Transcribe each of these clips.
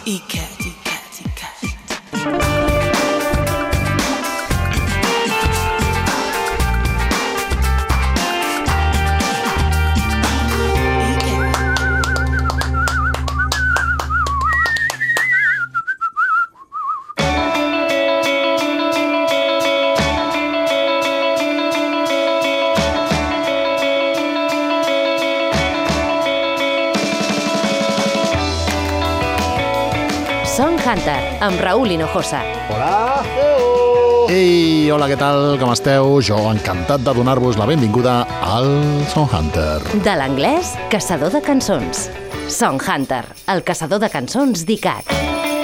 Song Hunter, amb Raúl Hinojosa. Hola! Ei, hola, què tal? Com esteu? Jo encantat de donar-vos la benvinguda al Song Hunter. De l'anglès, caçador de cançons. Song Hunter, el caçador de cançons d'ICAT.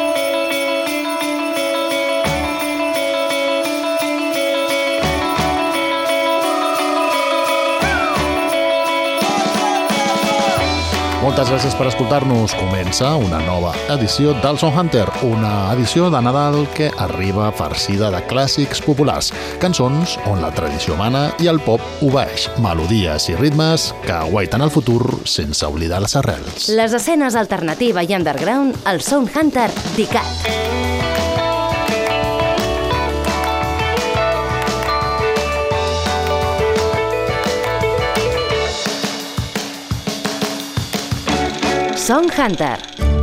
Moltes gràcies per escoltar-nos. Comença una nova edició del Song Hunter, una edició de Nadal que arriba farcida de clàssics populars, cançons on la tradició mana i el pop obeeix, melodies i ritmes que guaiten el futur sense oblidar les arrels. Les escenes alternativa i underground al Song Hunter d'ICAT. Song Hunter.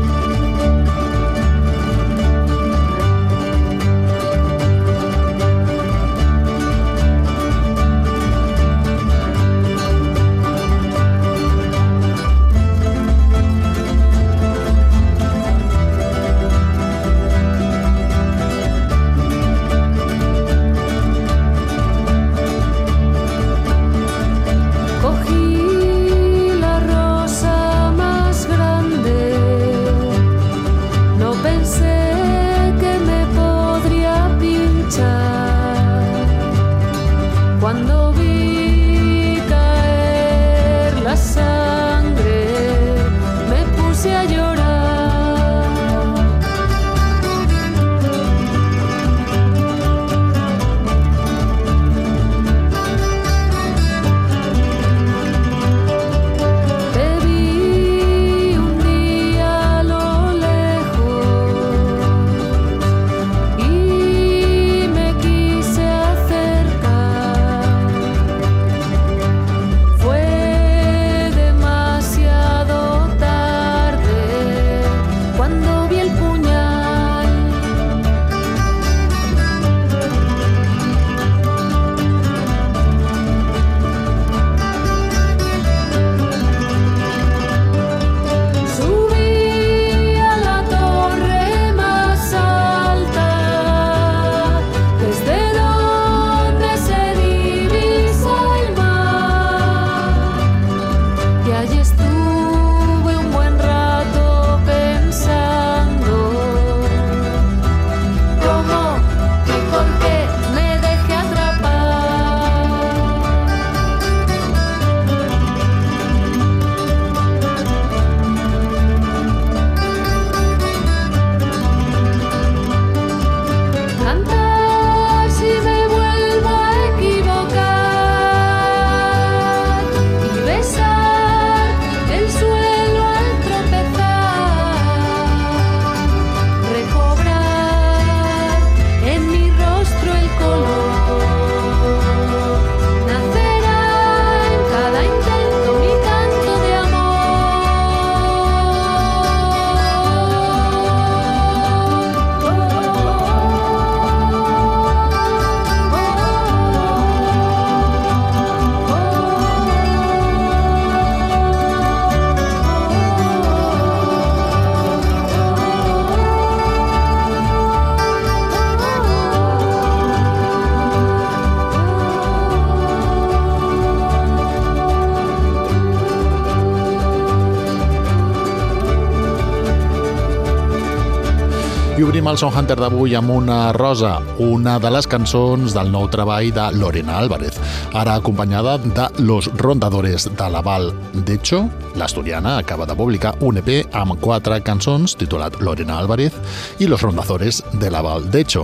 I obrim el Song Hunter d'avui amb una rosa, una de les cançons del nou treball de Lorena Álvarez, ara acompanyada de Los Rondadores de la Val d'Echo. L'asturiana acaba de publicar un EP amb 4 cançons titulat Lorena Álvarez i Los Rondadores de la Val d'Echo.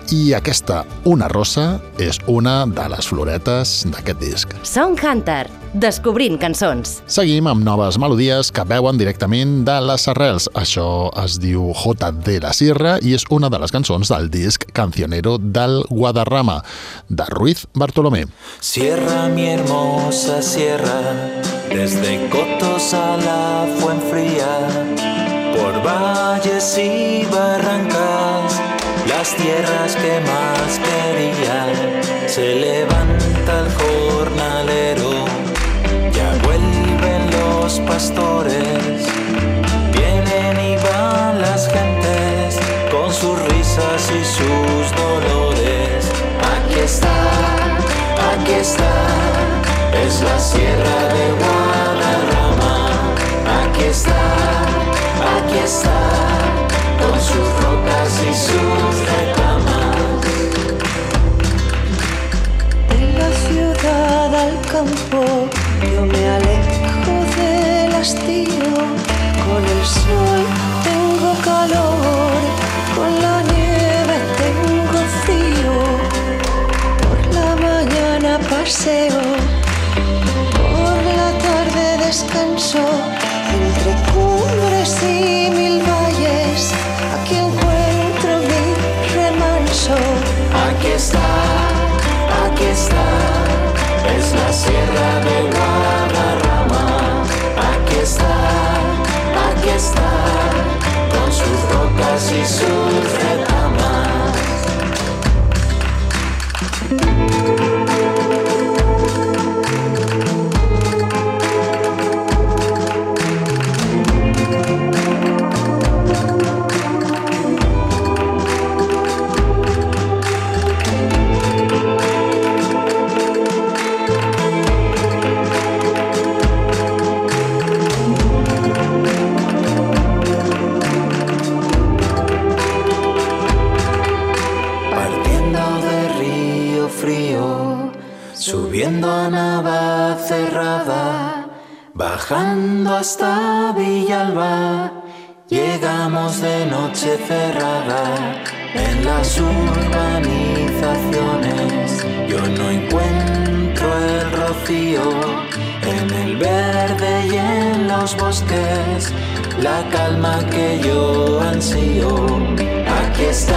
i aquesta, Una rosa, és una de les floretes d'aquest disc. Song Hunter, descobrint cançons. Seguim amb noves melodies que veuen directament de les arrels. Això es diu J de la Sierra i és una de les cançons del disc Cancionero del Guadarrama, de Ruiz Bartolomé. Sierra, mi hermosa sierra, desde Cotos a la Fuenfría, por valles y barrancas, las tierras que más quería. Se levanta el jornalero, ya vuelven los pastores, vienen y van las gentes con sus risas y sus dolores. Aquí está, es la sierra de Guadarrama. Aquí está, con sus rocas y sus retamas. En la ciudad al campo yo me alejo del hastío. Con el sol tengo calor, con la nieve tengo frío. Por la mañana paseo, por la tarde descanso. Entre cumbres y mil valles, aquí encuentro mi remanso. Aquí está, es la sierra de Guadarrama. Aquí está, con sus rocas y sus retamas. Subiendo a Navacerrada, bajando hasta Villalba, llegamos de noche cerrada. En las urbanizaciones yo no encuentro el rocío, en el verde y en los bosques la calma que yo ansío. Aquí está,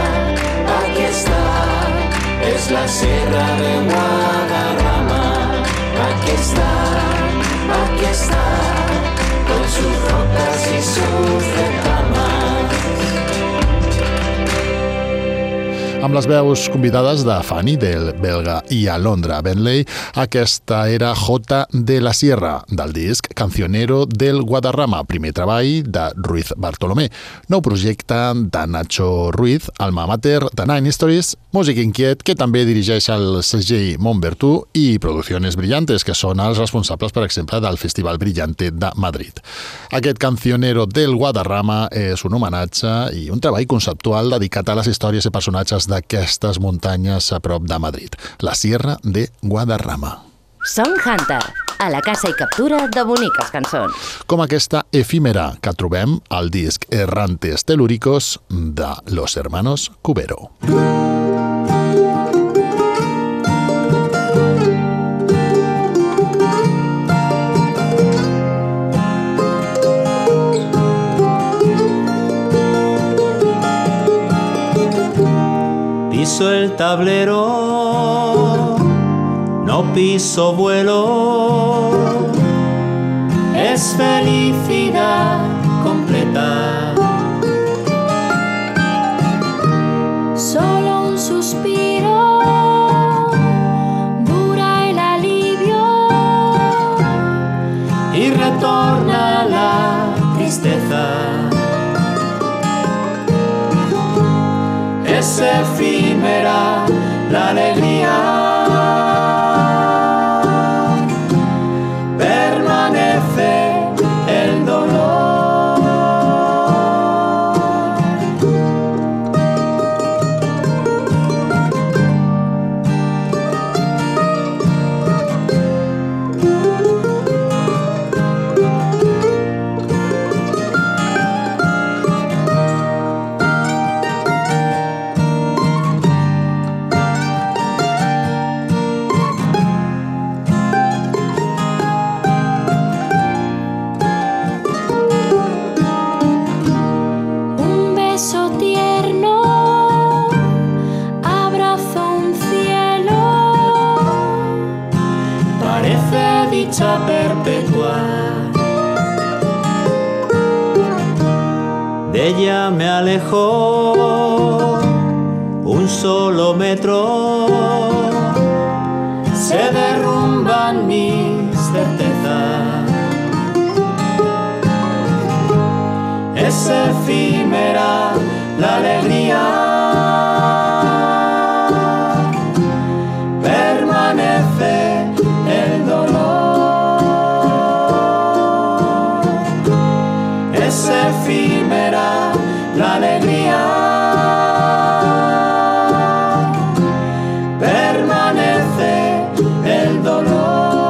es la sierra de Guadarrama. Aquí está, con sus rocas y sus retamas. Amb les veus convidades de Fanny, del belga, i Alondra Bentley, aquesta era J de la Sierra, del disc Cancionero del Guadarrama, primer treball de Ruiz Bartolomé. Nou projecte de Nacho Ruiz, alma mater de Nine Stories, músic inquiet que també dirigeix el segell Montbertú i Producciones Brillantes, que són els responsables, per exemple, del Festival Brillante de Madrid. Aquest Cancionero del Guadarrama és un homenatge i un treball conceptual dedicat a les històries i personatges d'aquestes muntanyes a prop de Madrid, la Sierra de Guadarrama. Song Hunter, a la caça i captura de boniques cançons. Com aquesta efímera que trobem al disc Errantes Telúricos de Los Hermanos Cubero. Piso el tablero, no piso vuelo, es felicidad completa. Solo un suspiro, dura el alivio Y retorna la tristeza. Es efímera la alegría, permanece el dolor. ella me alejó un solo metro, se derrumban mis certezas. Es efímera la alegría, permanece el dolor. Es efímera la alegría, permanece el dolor.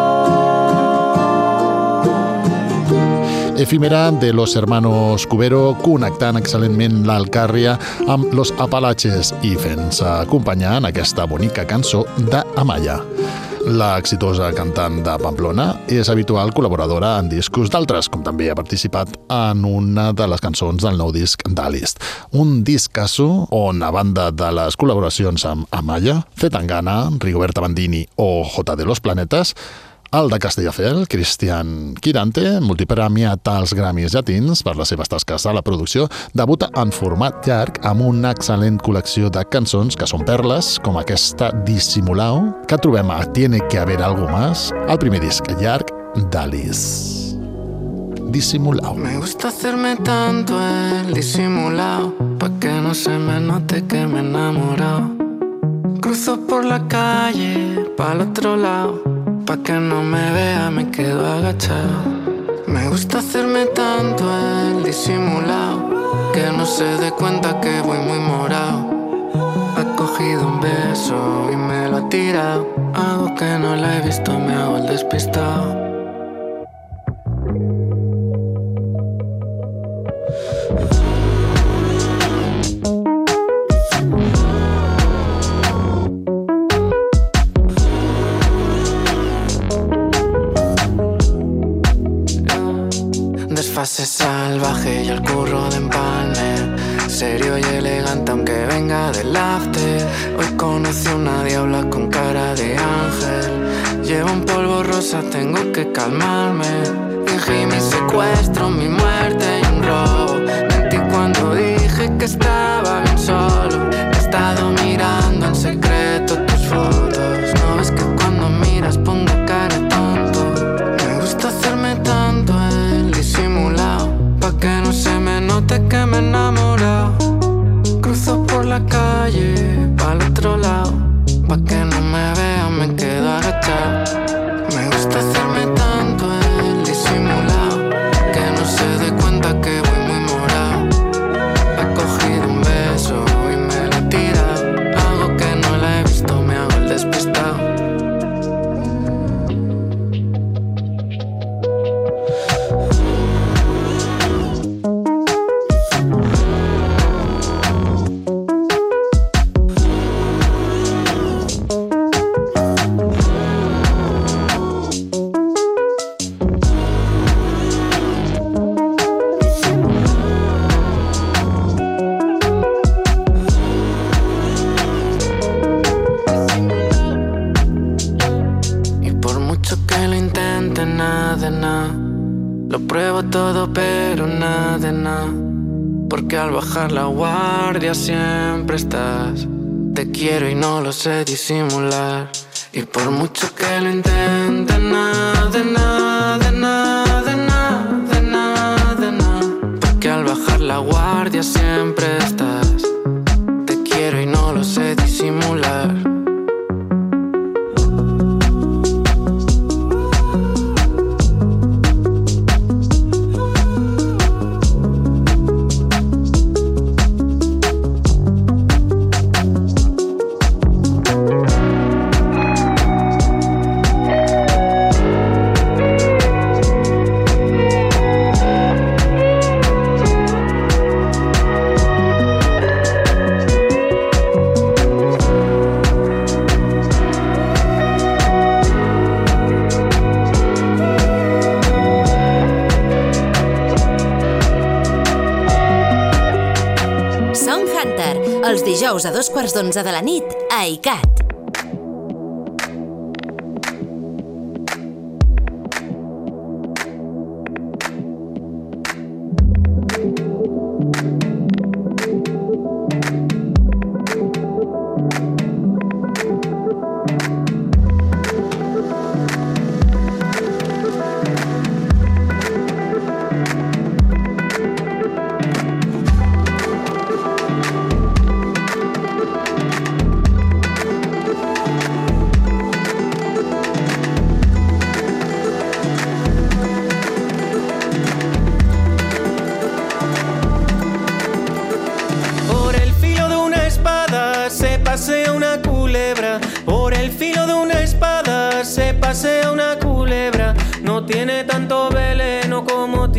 Efímera de los hermanos Cubero, connectant excel·lentment l'Alcàrria amb los Apalaches i fent-se acompanyar en aquesta bonica cançó d'Amaya. La exitosa cantant de Pamplona és habitual col·laboradora en discos d'altres, com també ha participat en una de les cançons del nou disc d'Alist. Un discasso on, a banda de les col·laboracions amb Amaya, Zetangana, Rigoberta Bandini o J de los Planetes, el de Castelldefels, Cristian Quirante, multipremiat als Grammys llatins per les seves tasques a la producció, debuta en format llarg amb una excel·lent col·lecció de cançons que són perles, com aquesta Dissimulao, que trobem a Tiene que haber algo más, el primer disc llarg d'Alice. Dissimulao. Me gusta hacerme tanto el disimulao, pa' que no se me note que me he enamorado. Cruzo por la calle, pa'l otro lado, pa' que no me vea me quedo agachado. Me gusta hacerme tanto el disimulao, que no se dé cuenta que voy muy morado. Ha cogido un beso y me lo ha tirado, hago que no la he visto, me hago el despistado. Desfase salvaje y el curro de empalme, serio y elegante aunque venga del after. Hoy conocí una diabla con cara de ángel, llevo un polvo rosa, tengo que calmarme. Fingí mi secuestro, mi muerte y un robo. Mentí cuando dije que estaba bien solo. He estado mirando en secreto tus fotos, no ves que cuando miras pongo cara tonto. Me gusta hacerme tanto el disimulado, pa' que no se me note que me he enamorado. Cruzo por la calle, pa'l otro lado, pa' que no me vean me quedo agachado. Me gusta hacerme tanto el disimulado, que no se dé cuenta que voy muy morado. Ha cogido un beso y me lo ha tirado, hago que no la he visto, me hago el despistado. Lo pruebo todo pero nada de nada, porque al bajar la guardia siempre estás. Te quiero y no lo sé disimular, y por mucho que lo intente nada de nada, de nada, de nada, de nada, de nada, porque al bajar la guardia siempre estás. Te quiero y no lo sé disimular. Els dijous a 2:15 de la nit a ICAT.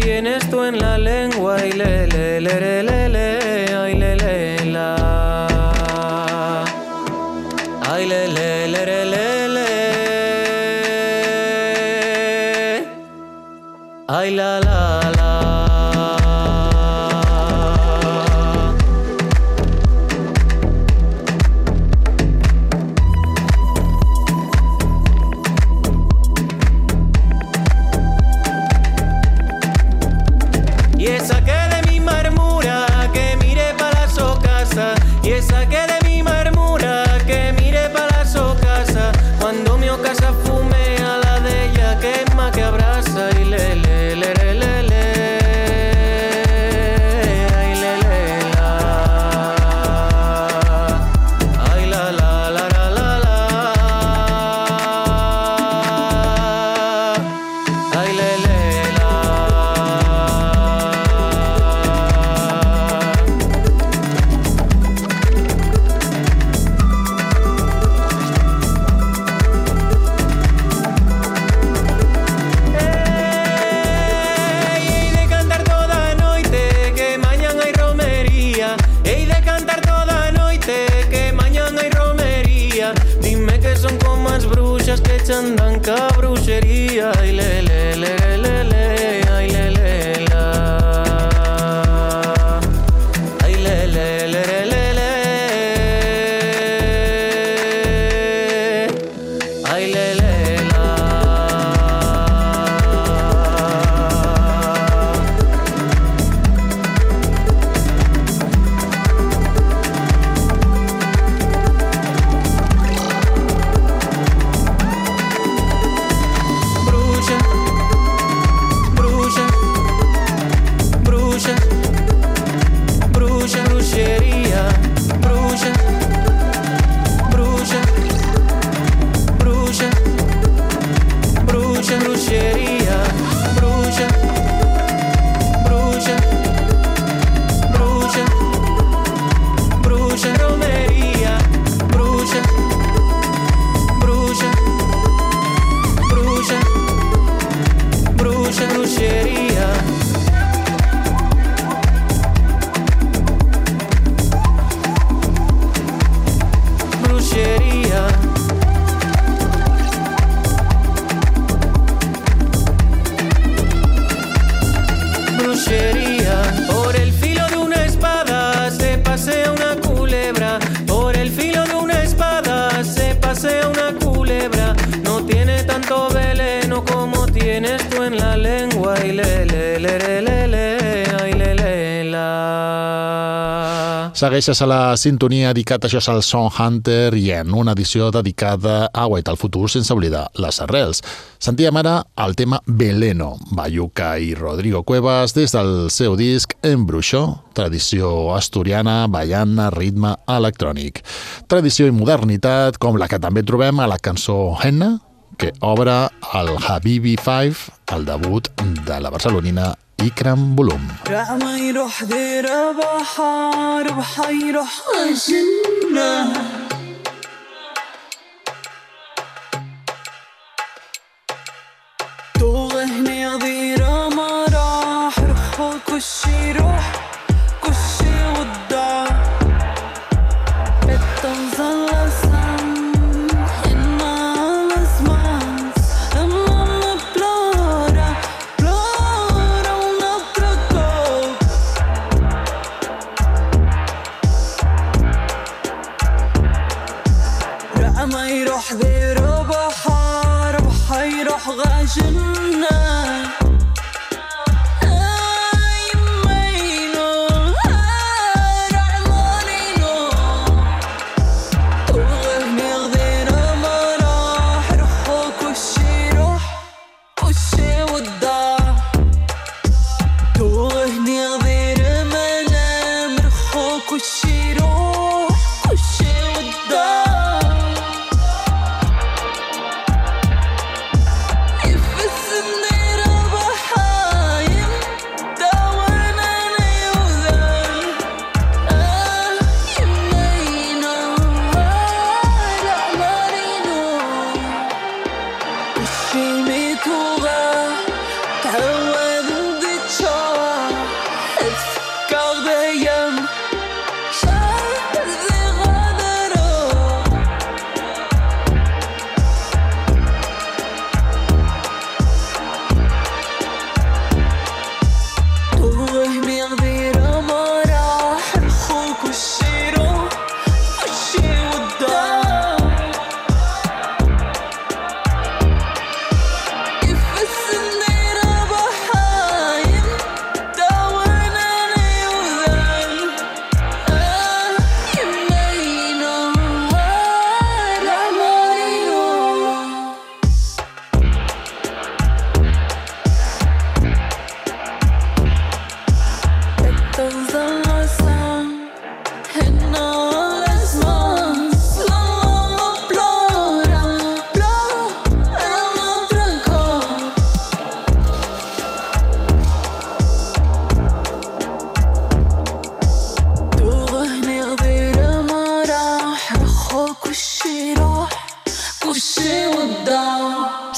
tienes tú en la lengua. Ay, le, le, le, le, le, le. Ay, le, le, la. Ay, le, le, le, le, le, le. Ay, la, la, la. Y esa que de mi marmura, que mire pa' la socasa. Y esa que de mi marmura, que mire pa' la socasa. Cuando mi ocasa fume a la de ella, quema que abraza. Y le, le, le, le, le, le. Ay, le, le, la. Ay, la, la, la, la, la, la. Ay, le, le, la. Ei de cantar toda a noite, que mañan hai romería. Ei de cantar toda a noite, que mañan hai romería. Dime que son como as bruxas que chandan ca bruxería. Ai, le, le, le, le, le, ai, le, le, la. Ai, le, le, le, le, le. Ai, le, le, la. Bruxa, bruxa, bruxa, bruxa, bruxería. Bruxa, bruxa, bruxa, bruxa, bruxería. Bruxa, bruxa, bruxa, bruxa, romería. Bruxa, bruxa, bruxa, bruxa, bruxería. Bruxería. Bruxería. Por el filo de una espada se pasea una culebra. Por el filo de una espada se pasea una culebra. No tiene tanto veleno como tienes tú en la lengua. Y le, le, le, le, le, le. Ay, le, le, la. Segueixes a la sintonia dedicat, això és el Song Hunter, i en una edició dedicada a Guaita el futur sense oblidar les arrels. Sentíem ara el tema Veleno, Bayuca i Rodrigo Cuevas, des del seu disc Embruixó, tradició asturiana, baiana, ritme electrònic. Tradició i modernitat, com la que també trobem a la cançó Henna, que obre el Habibi 5, el debut de la barcelonina إكرام بلوم. رقمة يروح دير بحر بحيروح الجنة توغهني غدير ما راح روح كشي روح كشي ودع بتنزل لسان إنما لزمان إنما بلورا ونطرقوك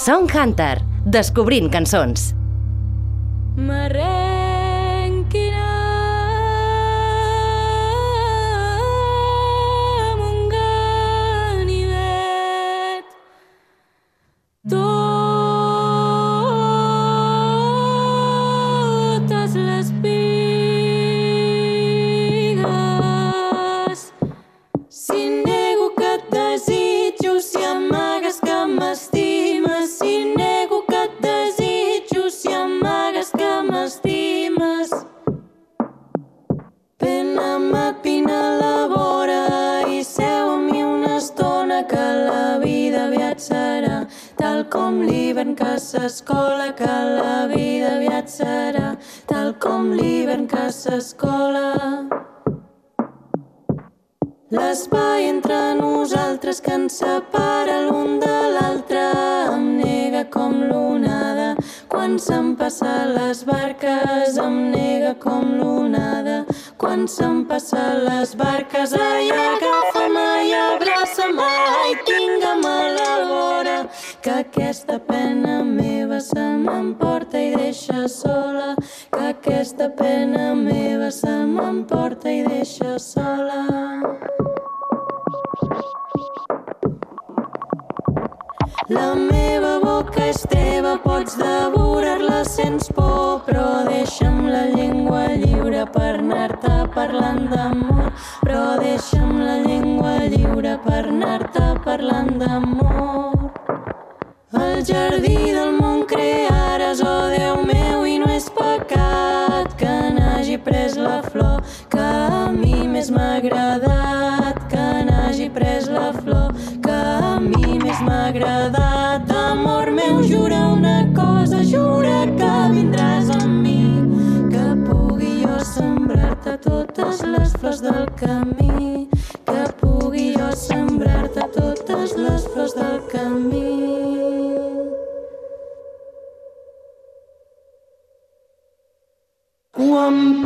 Song Hunter, descobrint cançons. M'arrenquina amb un ganivet totes les pigues. Si nego que et desitjo, si amagues que m'estimes, si nego que et desitjo, si amagues que m'estimes. Vine-me a la vora i seu amb mi una estona, que la vida aviat serà tal com l'hivern que s'escola, que la vida aviat serà tal com l'hivern que s'escola. L'espai entre nosaltres que ens separa l'un de l'altre em nega com l'onada. Quan se'm passen les barques em nega com l'onada. Quan se'm passen les barques, ai, agafa-me i abraça-me i tinga'm a la vora, que aquesta pena meva se m'emporta i deixa sola, que aquesta pena meva se m'emporta i deixa sola. La meva boca és teva, pots devorar-la sens por, però deixa'm la llengua lliure per anar-te parlant d'amor, però deixa'm la llengua lliure per anar-te parlant d'amor. El jardí del món creares, oh Déu meu, i no és pecat que n'hagi pres la flor que a mi més m'ha agradat, que n'hagi pres la flor que a mi més m'ha agradat. Amor meu, jura una cosa, jura que vindràs amb mi, que pugui jo sembrar-te totes les flors del camí, que pugui jo sembrar-te totes les flors del camí. Quan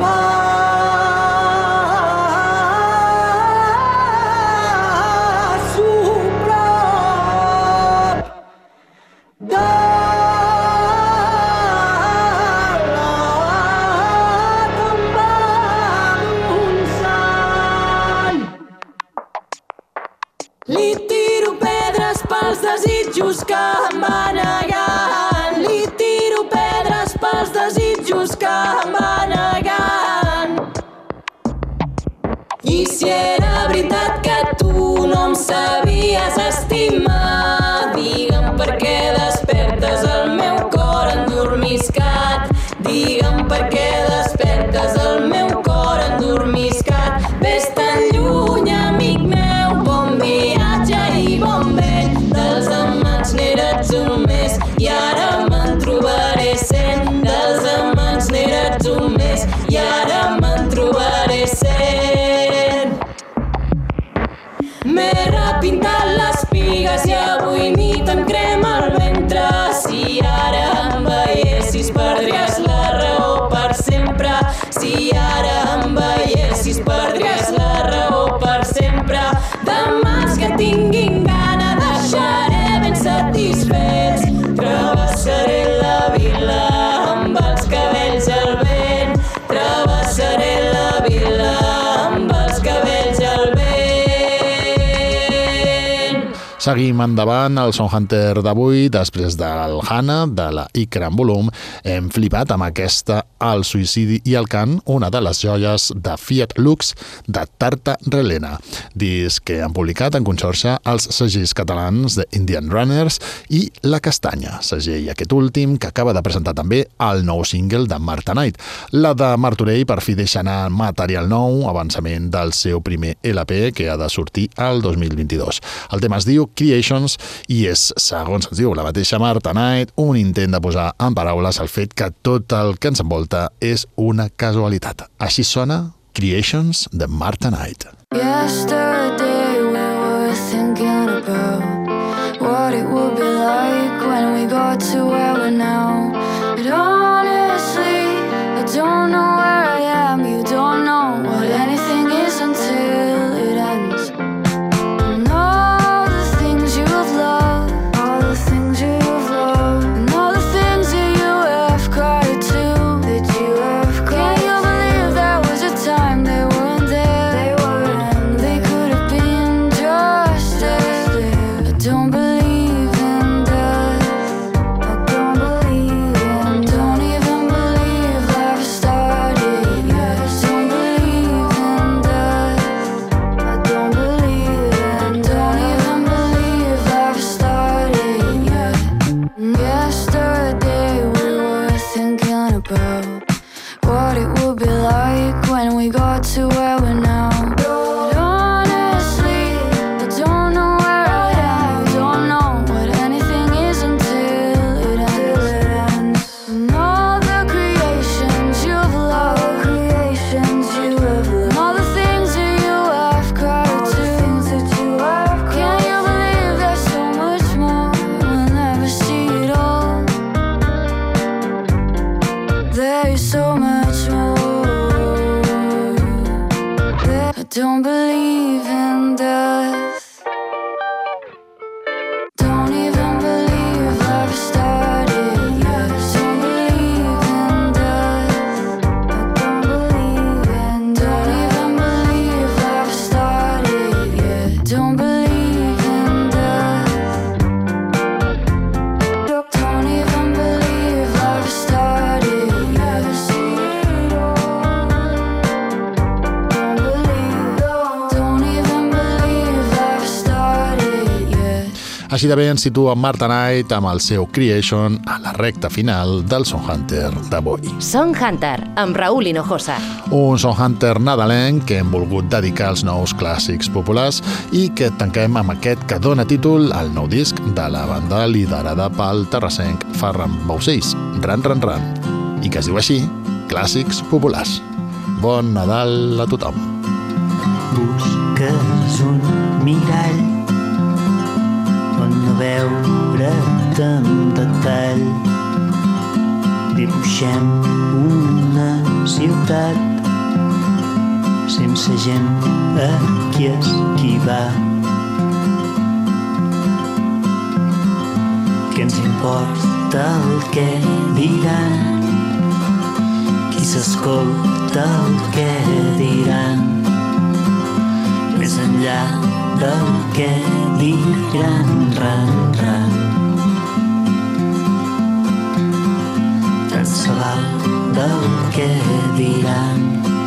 passo prop de la tomba d'un sant, li tiro pedres pels desitjos que em va negant, li tiro pedres pels desitjos que em va negant. I si era veritat que tu no em sabies estimar, digue'm per què despertes el meu cor endormiscat, digue'm per què despertes el meu cor endormiscat. Ves tan lluny, amic meu, bon viatge i bon vent, dels amants n'eres un més i ara me'n trobaré 100, dels amants n'eres un més i ara me'n trobaré 100. M'he repintat les pigues i avui nit em crema el ventre, si ara em veiessis perdries la raó per sempre, si ara em veiessis perdries la raó per sempre. Demà que tinguin gana deixaré ben satisfets, travessaré la vila amb els cabells al vent, travessaré la vila amb els cabells al vent. Seguim endavant al Song Hunter d'avui. Després del Hannah, de la Ikram Volum, hem flipat amb aquesta El suïcidi i el cant, una de les joies de Fiat Lux de Tarta Relena, disc que han publicat en conxorxa els segells catalans de Indian Runners i La Castanya, segell aquest últim que acaba de presentar també el nou single de Marta Knight. La de Martorell per fi deixa anar material nou, avançament del seu primer LP que ha de sortir el 2022. El tema es diu Creations i és, segons ens diu la mateixa Marta Knight, un intent de posar en paraules el fet que tot el que ens envolta és una casualitat. Així sona Creations de Marta Knight. Yesterday we were thinking about what it would be like when we got to where we're now. But honestly, I don't know where I am. You don't know what anything is until it ends. And all the things you've loved, all the things you've loved. we got to where we're now. But honestly, I don't know where I am. I don't know what anything is until it ends. And all the creations you've loved, and all the things that you have cried to. Can you believe there's so much more? We'll never see it all. There's so much more. I don't believe in death. Don't even believe life started yet. Don't believe in death. I don't believe in death. Don't even believe life started yet. Don't believe in death. Don't even believe life started yet. Don't even believe life started yet. Així de bé ens situa Marta Knight amb el seu Creation a la recta final del Song Hunter d'avui. Song Hunter, amb Raúl Hinojosa. Un Song Hunter nadalenc que hem volgut dedicar als nous clàssics populars i que tanquem amb aquest que dona títol al nou disc de la banda liderada pel terrassenc Ferran Baucells, Ran Ran Ran, i que es diu així, Clàssics Populars. Bon Nadal a tothom. Busques un mirall on no veure't en detall. Dibuixem una ciutat sense gent a qui esquivar. Què ens importa el que diran? Qui s'escolta el que diran? Més enllà del que diran, ran, ran. Tant se val del que diran.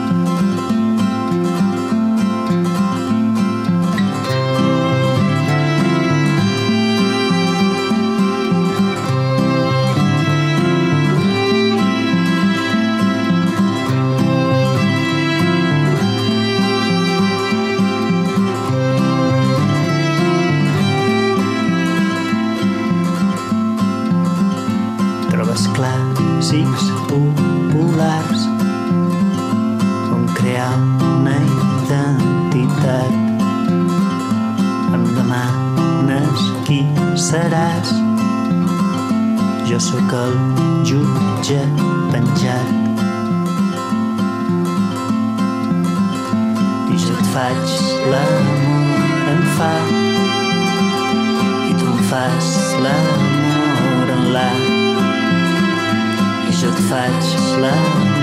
Clàssics populars on crear una identitat. Em demanes qui seràs? Jo sóc el jutge penjat i jo et faig l'amor en fa i tu em fas l'amor en la. Jo et faig l'amor